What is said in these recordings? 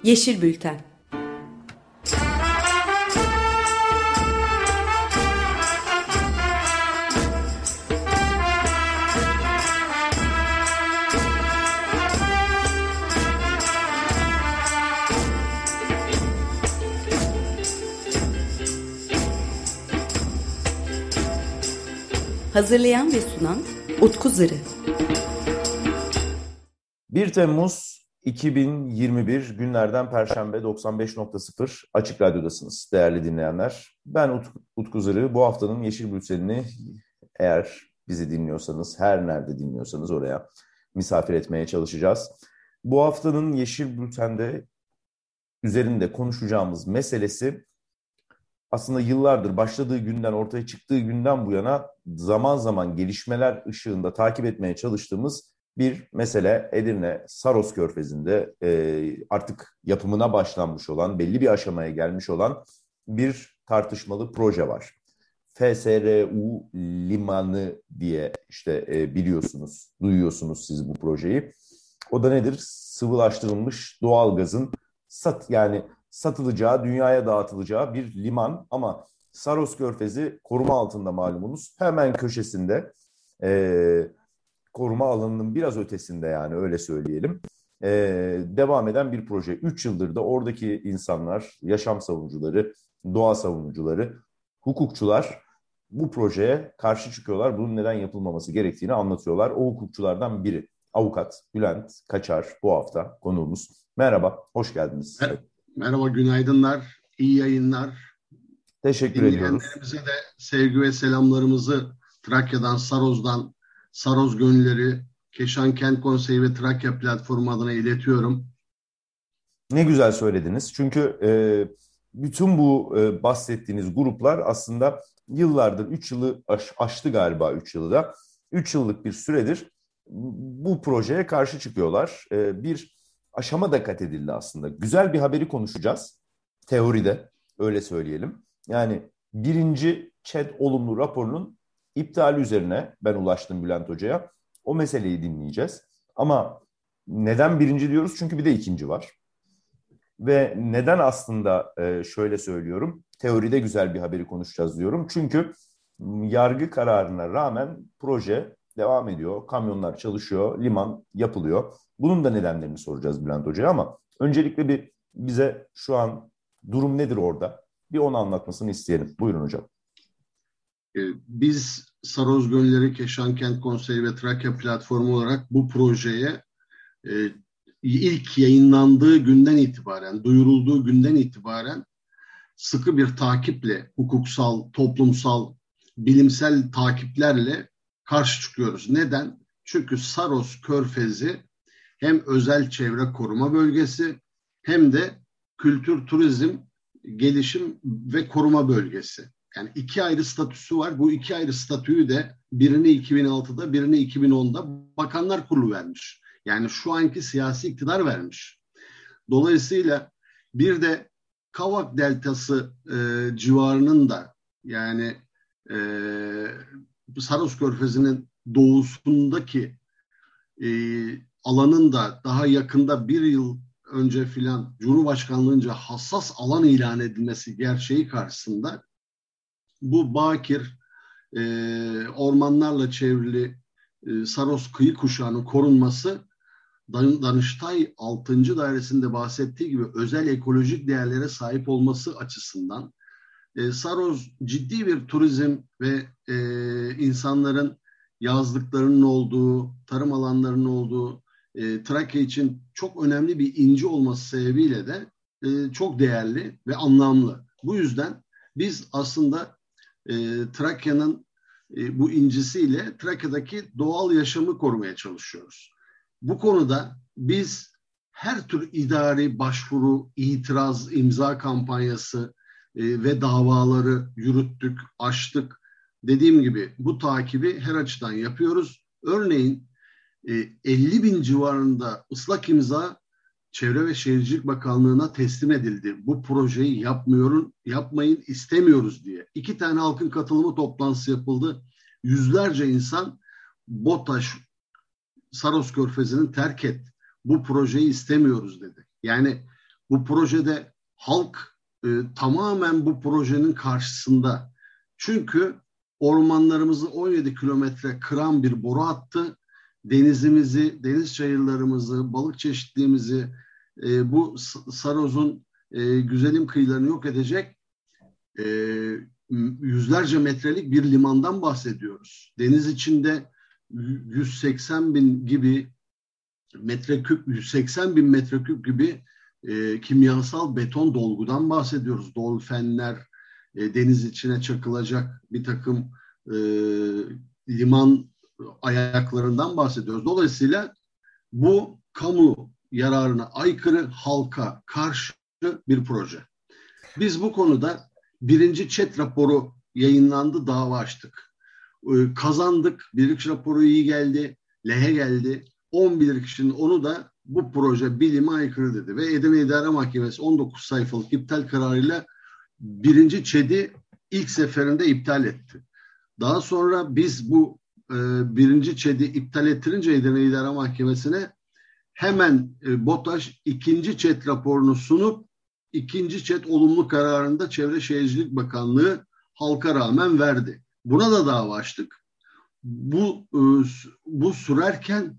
Yeşil Bülten. Hazırlayan ve sunan Utku Zırı. 1 Temmuz 2021 günlerden Perşembe 95.0 Açık Radyo'dasınız değerli dinleyenler. Ben Utku Zırı. Bu haftanın Yeşil Bülten'ini eğer bizi dinliyorsanız, her nerede dinliyorsanız oraya misafir etmeye çalışacağız. Bu haftanın Yeşil Bülten'de üzerinde konuşacağımız meselesi aslında yıllardır başladığı günden, ortaya çıktığı günden bu yana zaman zaman gelişmeler ışığında takip etmeye çalıştığımız bir mesele. Edirne Saros Körfezi'nde artık yapımına başlanmış olan, belli bir aşamaya gelmiş olan bir tartışmalı proje var. FSRU Limanı diye işte biliyorsunuz, duyuyorsunuz siz bu projeyi. O da nedir? Sıvılaştırılmış doğalgazın satılacağı, dünyaya dağıtılacağı bir liman, ama Saros Körfezi koruma altında malumunuz. Hemen köşesinde, koruma alanının biraz ötesinde, yani öyle söyleyelim. Devam eden bir proje. 3 yıldır da oradaki insanlar, yaşam savunucuları, doğa savunucuları, hukukçular bu projeye karşı çıkıyorlar. Bunun neden yapılmaması gerektiğini anlatıyorlar. O hukukçulardan biri avukat Bülent Kaçar bu hafta konuğumuz. Merhaba, hoş geldiniz. Merhaba, günaydınlar, iyi yayınlar. Teşekkür ediyoruz. Dinleyenlerimize de sevgi ve selamlarımızı Trakya'dan, Saros'dan, Saros Gönülleri, Keşan Kent Konseyi ve Trakya Platformu adına iletiyorum. Ne güzel söylediniz. Çünkü bütün bu bahsettiğiniz gruplar aslında yıllardır, 3 yılı aştı galiba, 3 yılı da. 3 yıllık bir süredir bu projeye karşı çıkıyorlar. Bir aşama da kat edildi aslında. Güzel bir haberi konuşacağız. Teoride, öyle söyleyelim. Yani birinci ÇED olumlu raporunun iptali üzerine ben ulaştım Bülent Hoca'ya. O meseleyi dinleyeceğiz. Ama neden birinci diyoruz? Çünkü bir de ikinci var. Ve neden aslında şöyle söylüyorum, teoride güzel bir haberi konuşacağız diyorum. Çünkü yargı kararına rağmen proje devam ediyor, kamyonlar çalışıyor, liman yapılıyor. Bunun da nedenlerini soracağız Bülent Hoca'ya, ama öncelikle bize şu an durum nedir orada? Bir onu anlatmasını isteyelim. Buyurun hocam. Biz Saros Gönülleri, Keşan Kent Konseyi ve Trakya Platformu olarak bu projeye ilk yayınlandığı günden itibaren, duyurulduğu günden itibaren sıkı bir takiple, hukuksal, toplumsal, bilimsel takiplerle karşı çıkıyoruz. Neden? Çünkü Saros Körfezi hem özel çevre koruma bölgesi hem de kültür, turizm, gelişim ve koruma bölgesi. Yani iki ayrı statüsü var. Bu iki ayrı statüyü de birini 2006'da, birini 2010'da Bakanlar Kurulu vermiş. Yani şu anki siyasi iktidar vermiş. Dolayısıyla bir de Kavak Deltası civarının da, yani Saros Körfezi'nin doğusundaki alanın da daha yakında, bir yıl önce filan Cumhurbaşkanlığınca hassas alan ilan edilmesi gerçeği karşısında bu bakir ormanlarla çevrili Saros kıyı kuşağının korunması, Danıştay 6. Dairesinde bahsettiği gibi özel ekolojik değerlere sahip olması açısından Saros ciddi bir turizm ve insanların yazlıklarının olduğu, tarım alanlarının olduğu, Trakya için çok önemli bir inci olması sebebiyle de çok değerli ve anlamlı. Bu yüzden biz aslında Trakya'nın bu incisiyle Trakya'daki doğal yaşamı korumaya çalışıyoruz. Bu konuda biz her tür idari başvuru, itiraz, imza kampanyası ve davaları yürüttük, açtık. Dediğim gibi bu takibi her açıdan yapıyoruz. Örneğin 50 bin civarında ıslak imza Çevre ve Şehircilik Bakanlığı'na teslim edildi. Bu projeyi yapmayın istemiyoruz diye. 2 tane halkın katılımı toplantısı yapıldı. Yüzlerce insan BOTAŞ, Saros Körfezi'ni terk et, bu projeyi istemiyoruz dedi. Yani Bu projede halk tamamen bu projenin karşısında. Çünkü ormanlarımızı 17 kilometre kıran bir boru hattı, denizimizi, deniz çayırlarımızı, balık çeşitliliğimizi, bu Saros'un güzelim kıyılarını yok edecek yüzlerce metrelik bir limandan bahsediyoruz. Deniz içinde 180 bin gibi metreküp, 180 bin metreküp gibi kimyasal beton dolgudan bahsediyoruz. Dolfenler, deniz içine çakılacak bir takım liman ayaklarından bahsediyoruz. Dolayısıyla bu kamu yararına aykırı, halka karşı bir proje. Biz bu konuda birinci ÇED raporu yayınlandı, dava açtık. Kazandık, bilirkişi raporu iyi geldi, lehe geldi. 10 bilirkişinin onu da bu proje bilime aykırı dedi. Ve Edirne İdare Mahkemesi 19 sayfalık iptal kararıyla birinci ÇED'i ilk seferinde iptal etti. Daha sonra biz bu birinci ÇED'i iptal ettirince Edirne İdare Mahkemesi'ne hemen BOTAŞ ikinci ÇED raporunu sunup ikinci ÇED olumlu kararında Çevre Şehircilik Bakanlığı halka rağmen verdi. Buna da dava açtık. Bu sürerken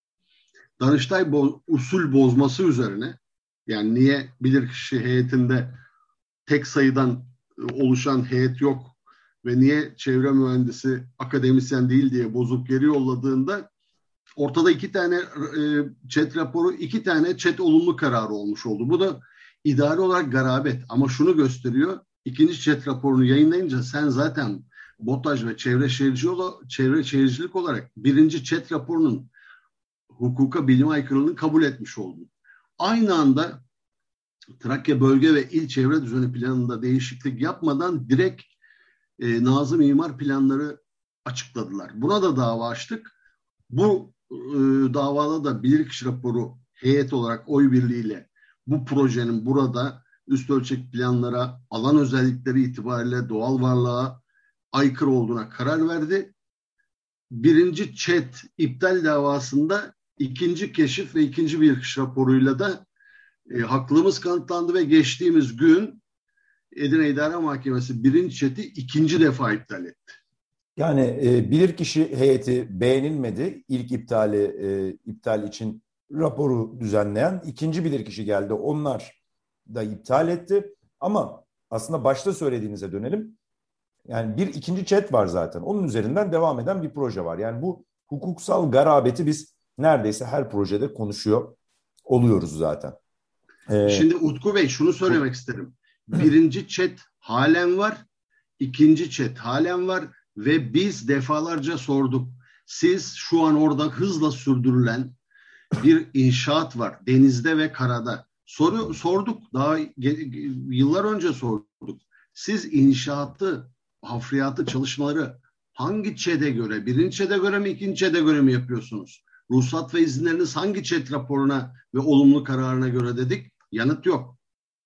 Danıştay usul bozması üzerine, yani niye bilirkişi heyetinde tek sayıdan oluşan heyet yok ve niye çevre mühendisi akademisyen değil diye bozuk geri yolladığında ortada 2 tane ÇED raporu, 2 tane ÇED olumlu kararı olmuş oldu. Bu da idari olarak garabet, ama şunu gösteriyor: ikinci ÇED raporunu yayınlayınca sen zaten BOTAŞ ve çevre şehircilik olarak birinci ÇED raporunun hukuka, bilime aykırılığını kabul etmiş oldun. Aynı anda Trakya Bölge ve İl Çevre Düzeni Planı'nda değişiklik yapmadan direkt Nazım İmar Planları açıkladılar. Buna da dava açtık. Bu davada da bilirkişi raporu heyet olarak oy birliğiyle bu projenin burada üst ölçek planlara, alan özellikleri itibariyle doğal varlığa aykırı olduğuna karar verdi. Birinci ÇED iptal davasında ikinci keşif ve ikinci bilirkişi raporuyla da haklılığımız kanıtlandı ve geçtiğimiz gün Edirne İdare Mahkemesi birinci ÇED'i ikinci defa iptal etti. Yani bilirkişi heyeti beğenilmedi. İlk iptal için raporu düzenleyen ikinci bilirkişi geldi. Onlar da iptal etti. Ama aslında başta söylediğinize dönelim. Yani bir ikinci ÇED var zaten. Onun üzerinden devam eden bir proje var. Yani bu hukuksal garabeti biz neredeyse her projede konuşuyor oluyoruz zaten. Şimdi Utku Bey, şunu söylemek isterim. Birinci ÇED halen var, ikinci ÇED halen var ve biz defalarca sorduk. Siz şu an orada hızla sürdürülen bir inşaat var, denizde ve karada. Sorduk, daha yıllar önce sorduk. Siz inşaatı, hafriyatı, çalışmaları hangi ÇED'e göre, birinci ÇED'e göre mi, ikinci çede göre mi yapıyorsunuz? Ruhsat ve izinleriniz hangi ÇED raporuna ve olumlu kararına göre dedik? Yanıt yok.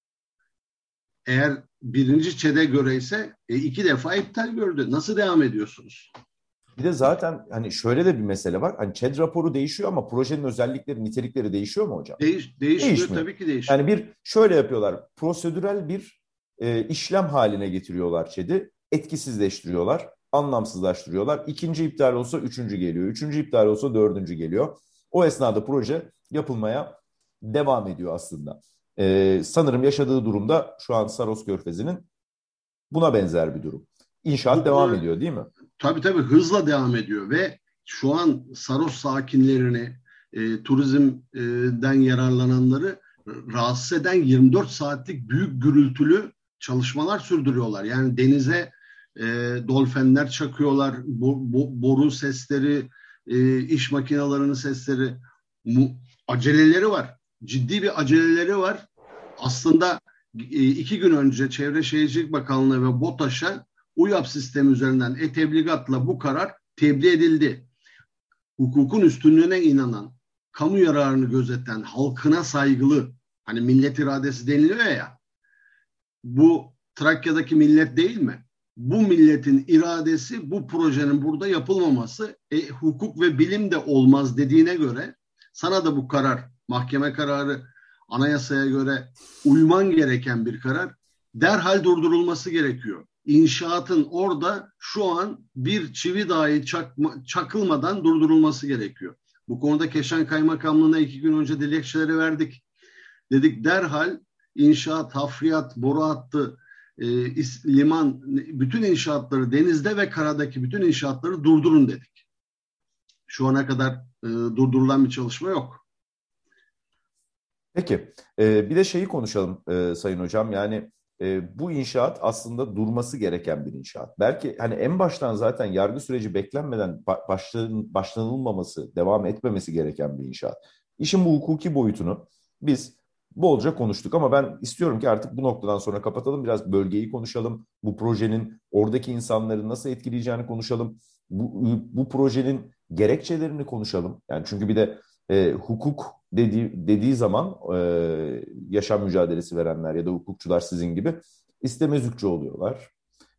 Eğer birinci ÇED'e göre ise 2 defa iptal gördü. Nasıl devam ediyorsunuz? Bir de zaten hani şöyle de bir mesele var. Hani ÇED raporu değişiyor ama projenin özellikleri, nitelikleri değişiyor mu hocam? Değişmiyor. Tabii ki değişiyor. Yani şöyle yapıyorlar. Prosedürel bir işlem haline getiriyorlar ÇED'i. Etkisizleştiriyorlar. Anlamsızlaştırıyorlar. İkinci iptal olsa üçüncü geliyor. Üçüncü iptal olsa dördüncü geliyor. O esnada proje yapılmaya devam ediyor aslında. Sanırım yaşadığı durumda şu an Saros Körfezi'nin buna benzer bir durum. İnşaat devam ediyor değil mi? Tabii hızla devam ediyor ve şu an Saros sakinlerini, turizmden yararlananları rahatsız eden 24 saatlik büyük gürültülü çalışmalar sürdürüyorlar. Yani denize dolfenler çakıyorlar, boru sesleri, iş makinelerinin sesleri, aceleleri var. Ciddi bir aceleleri var. Aslında 2 gün önce Çevre Şehircilik Bakanlığı ve BOTAŞ'a UYAP sistemi üzerinden tebligatla bu karar tebliğ edildi. Hukukun üstünlüğüne inanan, kamu yararını gözeten, halkına saygılı, hani millet iradesi deniliyor ya, bu Trakya'daki millet değil mi? Bu milletin iradesi bu projenin burada yapılmaması, hukuk ve bilim de olmaz dediğine göre sana da bu karar, mahkeme kararı anayasaya göre uyman gereken bir karar, derhal durdurulması gerekiyor. İnşaatın orada şu an bir çivi dahi çakılmadan durdurulması gerekiyor. Bu konuda Keşan Kaymakamlığı'na 2 gün önce dilekçeleri verdik. Dedik derhal inşaat, hafriyat, boru hattı, liman, bütün inşaatları, denizde ve karadaki bütün inşaatları durdurun dedik. Şu ana kadar durdurulan bir çalışma yok. Peki, bir de şeyi konuşalım Sayın Hocam. Yani bu inşaat aslında durması gereken bir inşaat. Belki hani en baştan zaten yargı süreci beklenmeden başlanılmaması, devam etmemesi gereken bir inşaat. İşin bu hukuki boyutunu biz bolca konuştuk ama ben istiyorum ki artık bu noktadan sonra kapatalım. Biraz bölgeyi konuşalım. Bu projenin oradaki insanları nasıl etkileyeceğini konuşalım. Bu projenin gerekçelerini konuşalım. Yani çünkü bir de hukuk dediği zaman yaşam mücadelesi verenler ya da hukukçular sizin gibi istemezlikçi oluyorlar.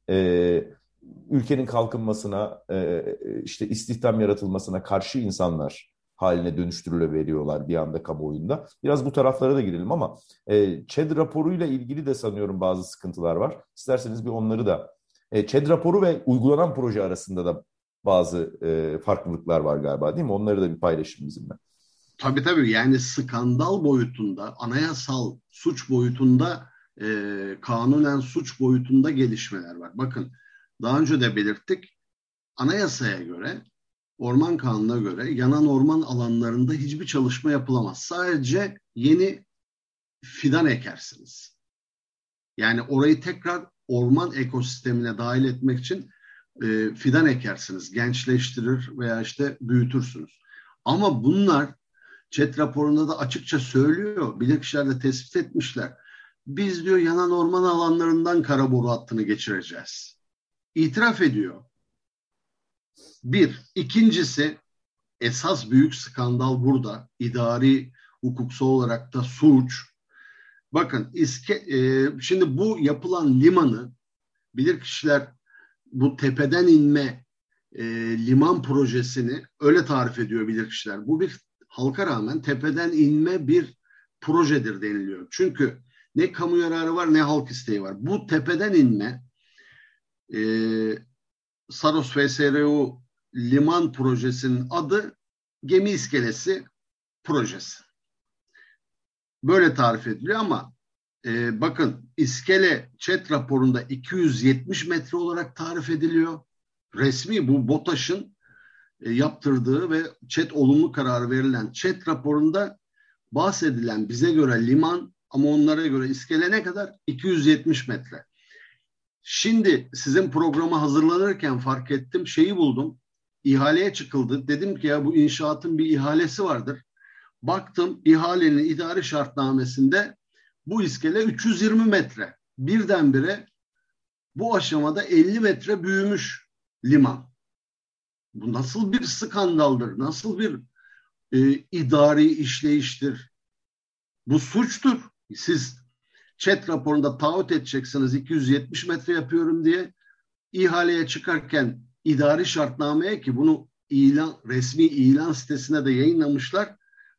Ülkenin kalkınmasına, işte istihdam yaratılmasına karşı insanlar haline dönüştürüleveriyorlar bir anda kamuoyunda. Biraz bu taraflara da girelim ama ÇED raporuyla ilgili de sanıyorum bazı sıkıntılar var. İsterseniz bir onları da. ÇED raporu ve uygulanan proje arasında da bazı farklılıklar var galiba, değil mi? Onları da bir paylaşın bizimle. Tabii yani skandal boyutunda, anayasal suç boyutunda, kanunen suç boyutunda gelişmeler var. Bakın daha önce de belirttik, anayasaya göre, orman kanununa göre yanan orman alanlarında hiçbir çalışma yapılamaz. Sadece yeni fidan ekersiniz. Yani orayı tekrar orman ekosistemine dahil etmek için fidan ekersiniz, gençleştirir veya işte büyütürsünüz. Ama bunlar ÇED raporunda da açıkça söylüyor, bilirkişiler de tespit etmişler. Biz diyor yanan orman alanlarından kara boru hattını geçireceğiz. İtiraf ediyor. Bir. İkincisi, esas büyük skandal burada. İdari, hukuksal olarak da suç. Bakın şimdi bu yapılan limanı bilirkişiler bu tepeden inme liman projesini öyle tarif ediyor bilirkişiler. Bu bir halka rağmen tepeden inme bir projedir deniliyor. Çünkü ne kamu yararı var ne halk isteği var. Bu tepeden inme Saros FSRU liman projesinin adı gemi iskelesi projesi. Böyle tarif ediliyor ama bakın iskele ÇED raporunda 270 metre olarak tarif ediliyor. Resmi bu BOTAŞ'ın yaptırdığı ve ÇED olumlu kararı verilen ÇED raporunda bahsedilen bize göre liman ama onlara göre iskele ne kadar? 270 metre. Şimdi sizin programa hazırlanırken fark ettim, şeyi buldum. İhaleye çıkıldı. Dedim ki ya bu inşaatın bir ihalesi vardır. Baktım ihalenin idari şartnamesinde bu iskele 320 metre. Birdenbire bu aşamada 50 metre büyümüş liman. Bu nasıl bir skandaldır? Nasıl bir idari işleyiştir? Bu suçtur. Siz ÇED raporunda taahhüt edeceksiniz 270 metre yapıyorum diye. İhaleye çıkarken idari şartnameye ki bunu resmi ilan sitesine de yayınlamışlar.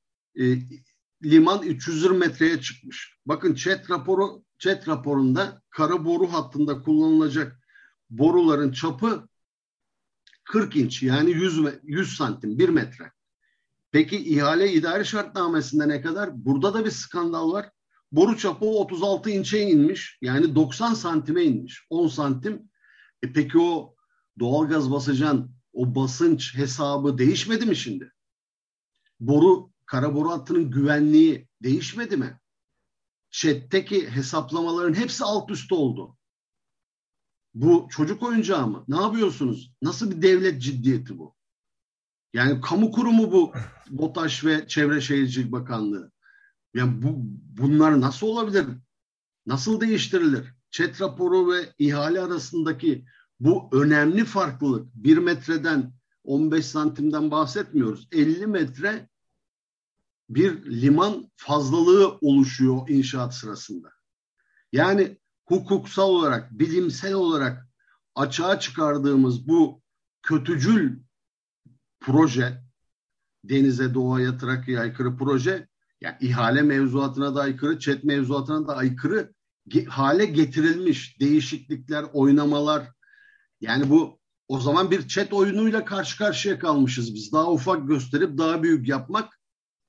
Liman 320 metreye çıkmış. Bakın ÇED raporunda kara boru hattında kullanılacak boruların çapı 40 inç yani 100 santim 1 metre. Peki ihale idari şartnamesinde ne kadar? Burada da bir skandal var. Boru çapı 36 inçe inmiş. Yani 90 santime inmiş. 10 santim. Peki o doğalgaz basacağın o basınç hesabı değişmedi mi şimdi? Kara boru hattının güvenliği değişmedi mi? ÇED'teki hesaplamaların hepsi alt üst oldu. Bu çocuk oyuncağı mı? Ne yapıyorsunuz? Nasıl bir devlet ciddiyeti bu? Yani kamu kurumu bu BOTAŞ ve Çevre Şehircilik Bakanlığı. Yani bunlar nasıl olabilir? Nasıl değiştirilir? ÇED raporu ve ihale arasındaki bu önemli farklılık 1 metreden 15 santimden bahsetmiyoruz. 50 metre bir liman fazlalığı oluşuyor inşaat sırasında. Yani hukuksal olarak, bilimsel olarak açığa çıkardığımız bu kötücül proje, denize, doğaya, Trakya'ya aykırı proje Yani ihale mevzuatına da aykırı, ÇED mevzuatına da aykırı hale getirilmiş değişiklikler, oynamalar. Yani bu o zaman bir ÇED oyunuyla karşı karşıya kalmışız biz. Daha ufak gösterip daha büyük yapmak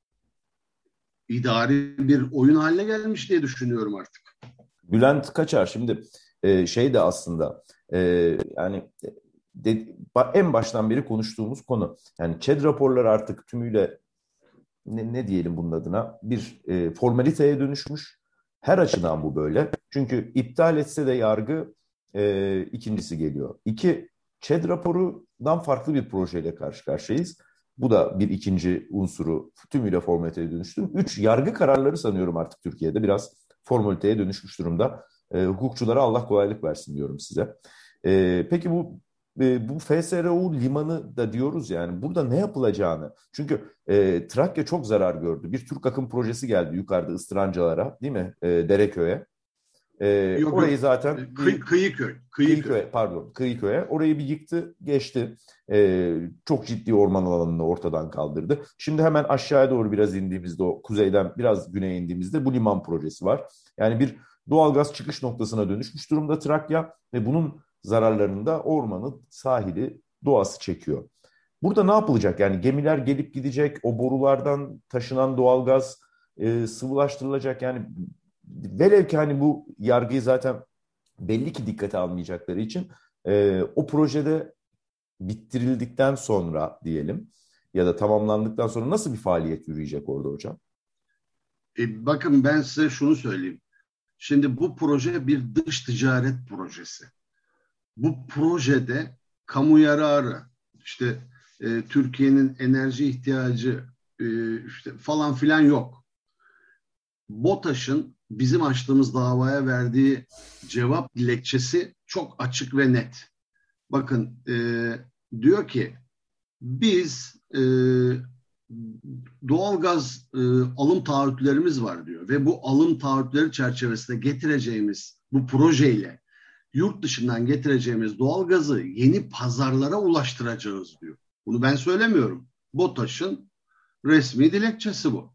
idari bir oyun haline gelmiş diye düşünüyorum artık. Bülent Kaçar şimdi şey de aslında yani en baştan beri konuştuğumuz konu. Yani ÇED raporları artık tümüyle ne diyelim bunun adına bir formaliteye dönüşmüş. Her açıdan bu böyle. Çünkü iptal etse de yargı ikincisi geliyor. İki, ÇED raporundan farklı bir projeyle karşı karşıyayız. Bu da bir ikinci unsuru tümüyle formaliteye dönüştü. Üç, yargı kararları sanıyorum artık Türkiye'de biraz formaliteye dönüşmüş durumda. Hukukçulara Allah kolaylık versin diyorum size. Peki bu FSRU limanı da diyoruz yani burada ne yapılacağını. Çünkü Trakya çok zarar gördü. Bir Türk akım projesi geldi yukarıda Istırancalara değil mi? Dereköy'e. Yok Orayı yok. zaten Kıyıköy. Kıyıköy'e. Orayı bir yıktı, geçti. Çok ciddi orman alanını ortadan kaldırdı. Şimdi hemen aşağıya doğru biraz indiğimizde o kuzeyden biraz güneye indiğimizde bu liman projesi var. Yani bir doğalgaz çıkış noktasına dönüşmüş durumda Trakya ve bunun zararlarını da ormanı, sahili, doğası çekiyor. Burada ne yapılacak? Yani gemiler gelip gidecek, o borulardan taşınan doğalgaz sıvılaştırılacak. Yani velev ki hani bu yargıyı zaten belli ki dikkate almayacakları için o projede bittirildikten sonra diyelim ya da tamamlandıktan sonra nasıl bir faaliyet yürüyecek orada hocam? Bakın ben size şunu söyleyeyim. Şimdi bu proje bir dış ticaret projesi. Bu projede kamu yararı, işte Türkiye'nin enerji ihtiyacı işte falan filan yok. BOTAŞ'ın bizim açtığımız davaya verdiği cevap dilekçesi çok açık ve net. Bakın diyor ki biz doğalgaz alım taahhütlerimiz var diyor ve bu alım taahhütleri çerçevesinde getireceğimiz bu projeyle yurt dışından getireceğimiz doğalgazı yeni pazarlara ulaştıracağız diyor. Bunu ben söylemiyorum. BOTAŞ'ın resmi dilekçesi bu.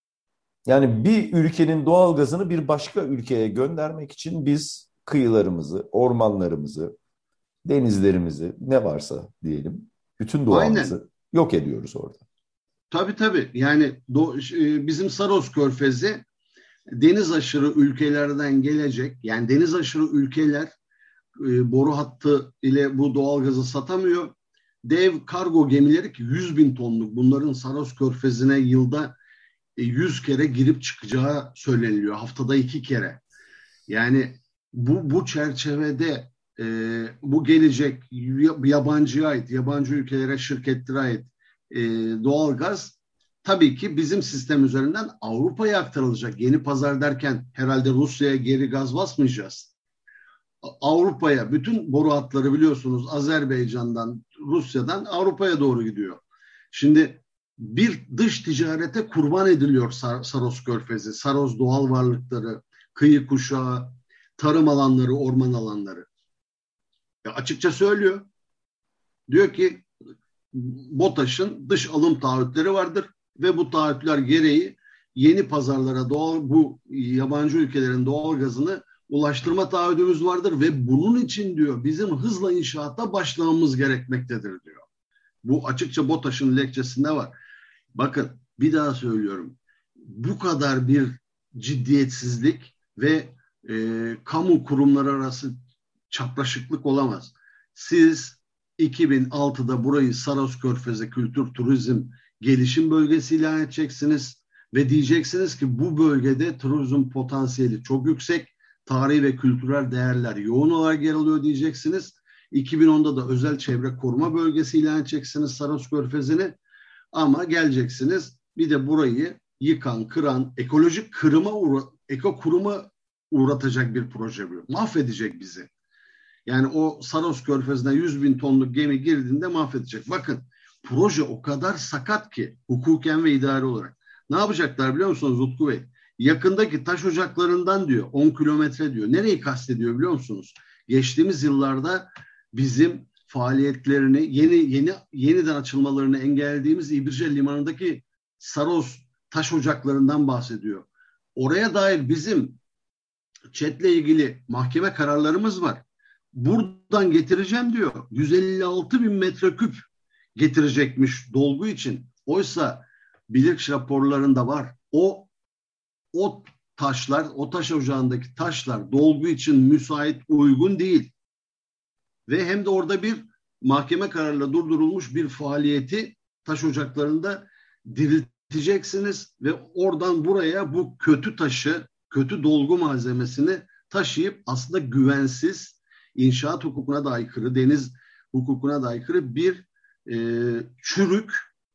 Yani bir ülkenin doğalgazını bir başka ülkeye göndermek için biz kıyılarımızı, ormanlarımızı, denizlerimizi ne varsa diyelim bütün Aynen. doğamızı yok ediyoruz orada. Tabii tabii. Yani bizim Saros Körfezi deniz aşırı ülkelerden gelecek. Yani deniz aşırı ülkeler boru hattı ile bu doğalgazı satamıyor. Dev kargo gemileri ki 100 bin tonluk bunların Saros Körfezi'ne yılda 100 kere girip çıkacağı söyleniliyor. Haftada 2 kere. Yani bu çerçevede bu gelecek yabancıya ait, yabancı ülkelere, şirketlere ait doğalgaz tabii ki bizim sistem üzerinden Avrupa'ya aktarılacak. Yeni pazar derken herhalde Rusya'ya geri gaz basmayacağız. Avrupa'ya bütün boru hatları biliyorsunuz Azerbaycan'dan, Rusya'dan Avrupa'ya doğru gidiyor. Şimdi bir dış ticarete kurban ediliyor Saros Körfezi, Saros doğal varlıkları, kıyı kuşağı, tarım alanları, orman alanları. Açıkça söylüyor. Diyor ki BOTAŞ'ın dış alım taahhütleri vardır ve bu taahhütler gereği yeni pazarlara bu yabancı ülkelerin doğal gazını ulaştırma taahhüdümüz vardır ve bunun için diyor bizim hızla inşaata başlamamız gerekmektedir diyor. Bu açıkça BOTAŞ'ın dilekçesinde var. Bakın bir daha söylüyorum. Bu kadar bir ciddiyetsizlik ve kamu kurumları arası çapraşıklık olamaz. Siz 2006'da burayı Saros Körfezi Kültür Turizm Gelişim Bölgesi ilan edeceksiniz ve diyeceksiniz ki bu bölgede turizm potansiyeli çok yüksek, tarihi ve kültürel değerler yoğun olarak yer alıyor diyeceksiniz. 2010'da da özel çevre koruma bölgesi ilan edeceksiniz Saros Körfezi'ni ama geleceksiniz bir de burayı yıkan, kıran, ekolojik kuruma uğratacak bir proje bu. Mahvedecek bizi. Yani o Saros Körfezi'ne 100 bin tonluk gemi girdiğinde mahvedecek. Bakın proje o kadar sakat ki hukuken ve idari olarak. Ne yapacaklar biliyor musunuz Utku Bey? Yakındaki taş ocaklarından diyor 10 kilometre diyor. Nereyi kastediyor biliyor musunuz? Geçtiğimiz yıllarda bizim faaliyetlerini yeniden açılmalarını engellediğimiz İbrişe Limanı'ndaki Saros taş ocaklarından bahsediyor. Oraya dair bizim ÇED'le ilgili mahkeme kararlarımız var. Buradan getireceğim diyor. 156 bin metreküp getirecekmiş dolgu için. Oysa bilirkişi raporlarında var. O taşlar, o taş ocağındaki taşlar dolgu için müsait, uygun değil. Ve hem de orada bir mahkeme kararıyla durdurulmuş bir faaliyeti taş ocaklarında dirilteceksiniz ve oradan buraya bu kötü taşı, kötü dolgu malzemesini taşıyıp aslında güvensiz, inşaat hukukuna da aykırı, deniz hukukuna da aykırı bir çürük,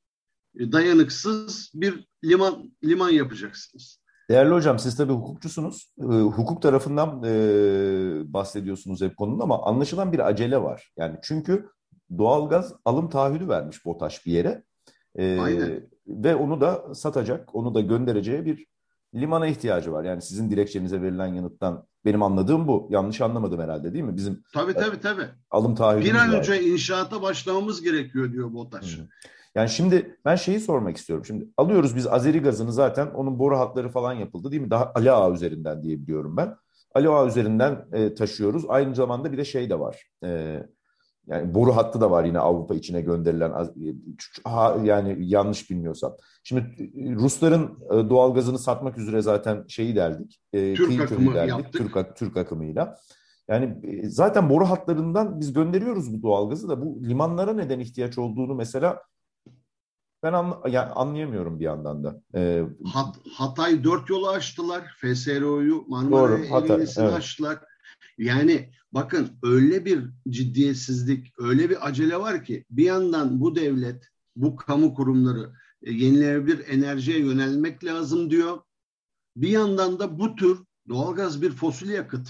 dayanıksız bir liman yapacaksınız. Değerli hocam, siz tabii hukukçusunuz. Hukuk tarafından bahsediyorsunuz hep konunun ama anlaşılan bir acele var. Yani çünkü doğalgaz alım taahhüdü vermiş BOTAŞ bir yere. Aynen. Ve onu da satacak, onu da göndereceği bir limana ihtiyacı var. Yani sizin dilekçenize verilen yanıttan benim anladığım bu. Yanlış anlamadım herhalde, değil mi? Bizim Tabii. alım Bir taahhüdümüz an var. önce inşaata başlamamız gerekiyor diyor BOTAŞ. Hı. Yani şimdi ben şeyi sormak istiyorum. Şimdi alıyoruz biz Azeri gazını, zaten onun boru hatları falan yapıldı değil mi? Daha Ali Ağa üzerinden diye biliyorum ben. Ali Ağa üzerinden taşıyoruz. Aynı zamanda bir de şey de var. Yani boru hattı da var yine Avrupa içine gönderilen, yani yanlış bilmiyorsam. Şimdi Rusların doğalgazını satmak üzere zaten şeyi deldik. Türk Kıyı akımı deldik yaptık. Türk akımıyla. Yani zaten boru hatlarından biz gönderiyoruz bu doğalgazı da, bu limanlara neden ihtiyaç olduğunu mesela ben yani anlayamıyorum bir yandan da. Hatay 4 yolu açtılar. FSRU'yu, Marmara'ya Doğru, hata, Ege'nisini evet. açtılar. Yani bakın öyle bir ciddiyetsizlik, öyle bir acele var ki bir yandan bu devlet, bu kamu kurumları yenilenebilir enerjiye yönelmek lazım diyor. Bir yandan da bu tür doğalgaz bir fosil yakıt.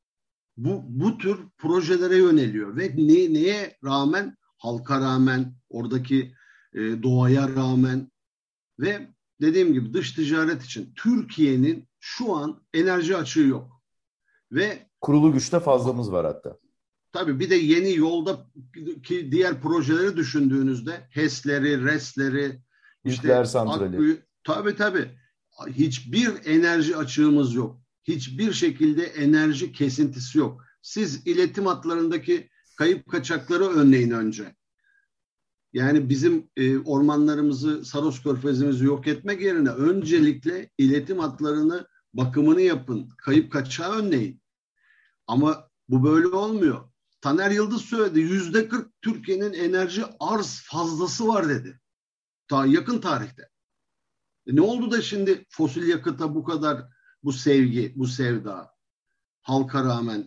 Bu tür projelere yöneliyor ve neye rağmen? Halka rağmen, oradaki doğaya rağmen ve dediğim gibi dış ticaret için Türkiye'nin şu an enerji açığı yok. Ve Kurulu güçte fazlamız var hatta. tabii bir de yeni yoldaki diğer projeleri düşündüğünüzde HES'leri, RES'leri, Nükleer işte santrali. Akkuyu, tabii hiçbir enerji açığımız yok. Hiçbir şekilde enerji kesintisi yok. Siz iletim hatlarındaki kayıp kaçakları önleyin önce. Yani bizim ormanlarımızı, Saros Körfezi'mizi yok etmek yerine öncelikle iletim hatlarını bakımını yapın. Kayıp kaçağı önleyin. Ama bu böyle olmuyor. Taner Yıldız söyledi. %40 Türkiye'nin enerji arz fazlası var dedi. Ta yakın tarihte. Ne oldu da şimdi fosil yakıta bu kadar bu sevgi, bu sevda halka rağmen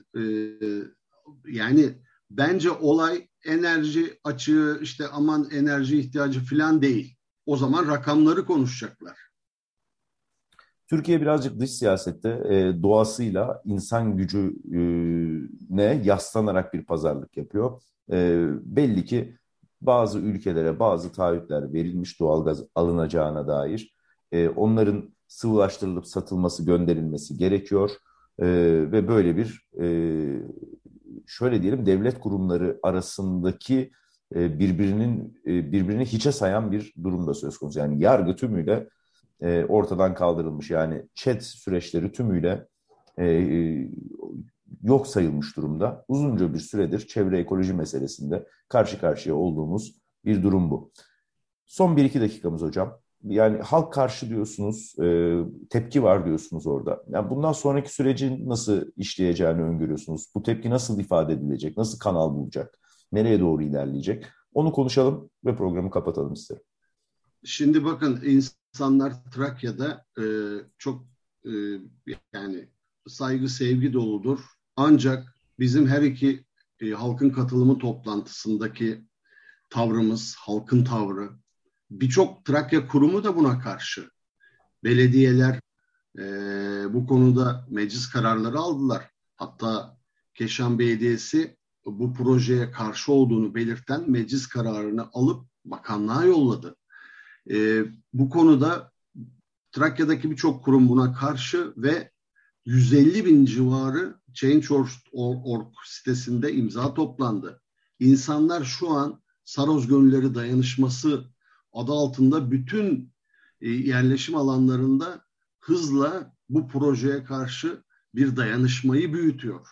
yani bence olay enerji açığı işte aman enerji ihtiyacı falan değil. O zaman rakamları konuşacaklar. Türkiye birazcık dış siyasette doğasıyla insan gücüne yaslanarak bir pazarlık yapıyor. Belli ki bazı ülkelere bazı taahhütler verilmiş doğalgaz alınacağına dair. Onların sıvılaştırılıp satılması, gönderilmesi gerekiyor. Ve böyle bir şöyle diyelim, devlet kurumları arasındaki birbirini hiçe sayan bir durum da söz konusu. Yani yargı tümüyle ortadan kaldırılmış. Yani ÇED süreçleri tümüyle yok sayılmış durumda. Uzunca bir süredir çevre ekoloji meselesinde karşı karşıya olduğumuz bir durum bu. Son 1-2 dakikamız hocam. Yani halk karşı diyorsunuz, tepki var diyorsunuz orada. Yani bundan sonraki sürecin nasıl işleyeceğini öngörüyorsunuz? Bu tepki nasıl ifade edilecek? Nasıl kanal bulacak? Nereye doğru ilerleyecek? Onu konuşalım ve programı kapatalım isterim. Şimdi bakın insanlar Trakya'da çok yani saygı sevgi doludur. Ancak bizim her iki halkın katılımı toplantısındaki tavrımız, halkın tavrı, birçok Trakya kurumu da buna karşı. Belediyeler bu konuda meclis kararları aldılar. Hatta Keşan Belediyesi bu projeye karşı olduğunu belirten meclis kararını alıp bakanlığa yolladı. Bu konuda Trakya'daki birçok kurum buna karşı ve 150 bin civarı Change.org sitesinde imza toplandı. İnsanlar şu an Saros Gönülleri Dayanışması adı altında bütün yerleşim alanlarında hızla bu projeye karşı bir dayanışmayı büyütüyor.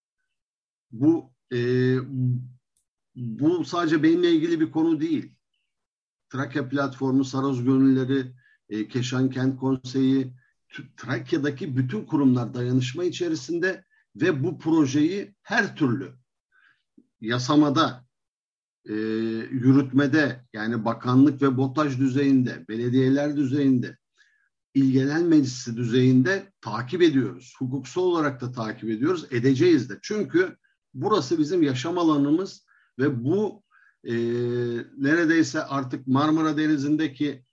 Bu sadece benimle ilgili bir konu değil. Trakya Platformu, Saros Gönülleri, Keşan Kent Konseyi, Trakya'daki bütün kurumlar dayanışma içerisinde ve bu projeyi her türlü yasamada, yürütmede, yani bakanlık ve BOTAŞ düzeyinde, belediyeler düzeyinde, İl Genel Meclisi düzeyinde takip ediyoruz. Hukuksal olarak da takip ediyoruz, edeceğiz de. Çünkü burası bizim yaşam alanımız ve bu neredeyse artık Marmara Denizi'ndeki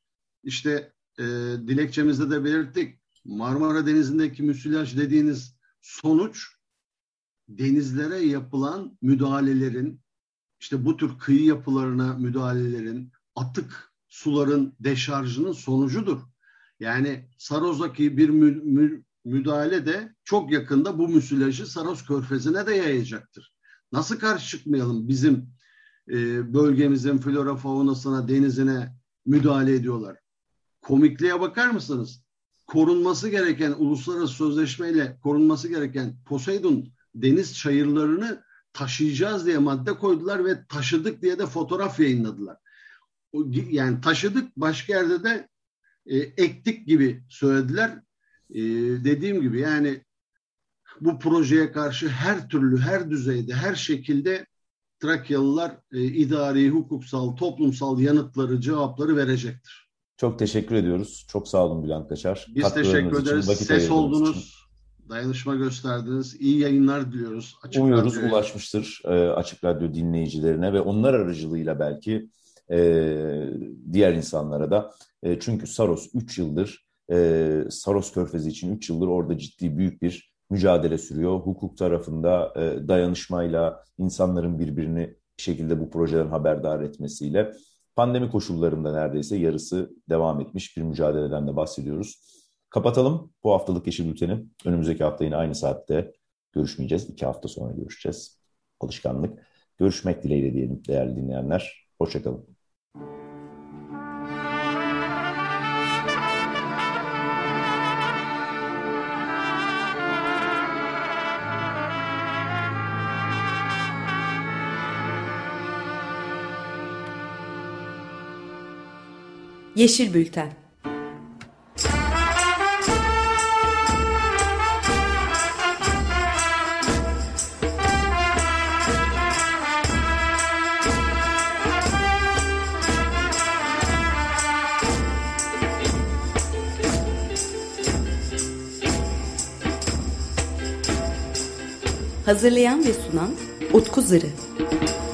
dilekçemizde de belirttik. Marmara Denizi'ndeki müsilaj dediğiniz sonuç denizlere yapılan müdahalelerin, bu tür kıyı yapılarına müdahalelerin, atık suların deşarjının sonucudur. Yani Saros'daki bir müdahale de çok yakında bu müsilajı Saros Körfezi'ne de yayacaktır. Nasıl karşı çıkmayalım? Bizim bölgemizin flora faunasına, denizine müdahale ediyorlar. Komikliğe bakar mısınız? Korunması gereken, uluslararası sözleşmeyle korunması gereken Poseidon deniz çayırlarını taşıyacağız diye madde koydular ve taşıdık diye de fotoğraf yayınladılar. Yani taşıdık, başka yerde de ektik gibi söylediler. Dediğim gibi yani bu projeye karşı her türlü, her düzeyde, her şekilde Trakyalılar idari, hukuksal, toplumsal yanıtları, cevapları verecektir. Çok teşekkür ediyoruz. Çok sağ olun Bülent Kaçar. Biz teşekkür ederiz. Ses oldunuz, dayanışma gösterdiniz. İyi yayınlar diliyoruz. Umuyoruz ulaşmıştır Açık Radyo dinleyicilerine ve onlar aracılığıyla belki diğer insanlara da. Çünkü Saros 3 yıldır, Saros Körfezi için 3 yıldır orada ciddi büyük bir mücadele sürüyor. Hukuk tarafında dayanışmayla, insanların birbirini bir şekilde bu projeden haberdar etmesiyle. Pandemi koşullarında neredeyse yarısı devam etmiş bir mücadeleden de bahsediyoruz. Kapatalım bu haftalık Yeşil Bülten'i. Önümüzdeki hafta yine aynı saatte görüşmeyeceğiz. 2 hafta sonra görüşeceğiz. Alışkanlık. Görüşmek dileğiyle diyelim değerli dinleyenler. Hoşça kalın. Yeşil Bülten. Hazırlayan ve sunan Utku Zırı.